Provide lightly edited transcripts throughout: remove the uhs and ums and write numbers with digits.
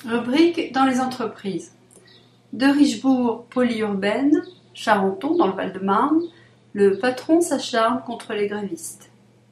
Rubrique dans les entreprises. De Richebourg, polyurbaine, Charenton, dans le Val-de-Marne, le patron s'acharne contre les grévistes.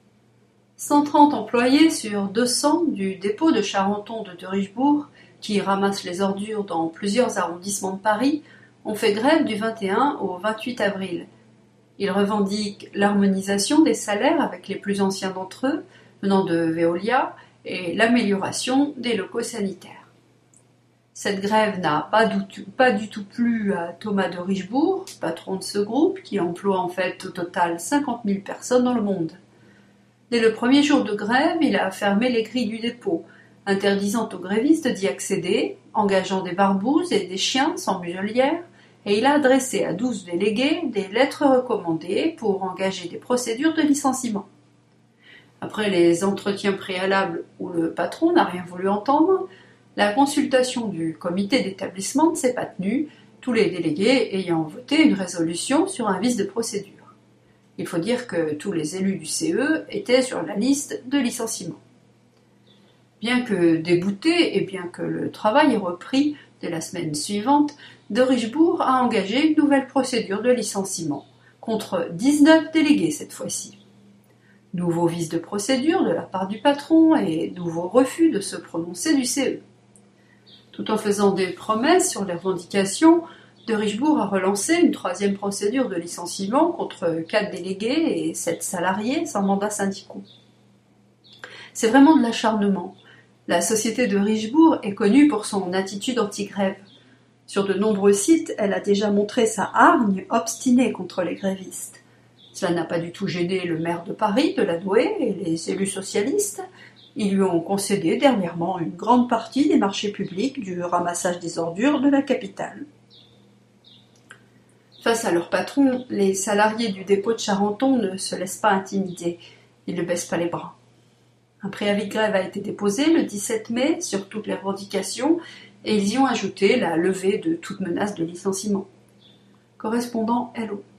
130 employés sur 200 du dépôt de Charenton de Richebourg, qui ramasse les ordures dans plusieurs arrondissements de Paris, ont fait grève du 21 au 28 avril. Ils revendiquent l'harmonisation des salaires avec les plus anciens d'entre eux, venant de Veolia, et l'amélioration des locaux sanitaires. Cette grève n'a pas du tout plu à Thomas de Richebourg, patron de ce groupe, qui emploie en fait au total 50 000 personnes dans le monde. Dès le premier jour de grève, il a fermé les grilles du dépôt, interdisant aux grévistes d'y accéder, engageant des barbouzes et des chiens sans muselière, et il a adressé à 12 délégués des lettres recommandées pour engager des procédures de licenciement. Après les entretiens préalables où le patron n'a rien voulu entendre, la consultation du comité d'établissement ne s'est pas tenue, tous les délégués ayant voté une résolution sur un vice de procédure. Il faut dire que tous les élus du CE étaient sur la liste de licenciement. Bien que débouté et bien que le travail ait repris dès la semaine suivante, de Richebourg a engagé une nouvelle procédure de licenciement, contre 19 délégués cette fois-ci. Nouveau vice de procédure de la part du patron et nouveau refus de se prononcer du CE. Tout en faisant des promesses sur les revendications, de Richebourg a relancé une troisième procédure de licenciement contre 4 délégués et 7 salariés sans mandat syndicaux. C'est vraiment de l'acharnement. La société de Richebourg est connue pour son attitude anti-grève. Sur de nombreux sites, elle a déjà montré sa hargne obstinée contre les grévistes. Cela n'a pas du tout gêné le maire de Paris, de la Douai et les élus socialistes. Ils lui ont concédé dernièrement une grande partie des marchés publics du ramassage des ordures de la capitale. Face à leur patron, les salariés du dépôt de Charenton ne se laissent pas intimider. Ils ne baissent pas les bras. Un préavis de grève a été déposé le 17 mai sur toutes les revendications et ils y ont ajouté la levée de toute menace de licenciement. Correspondant Hello.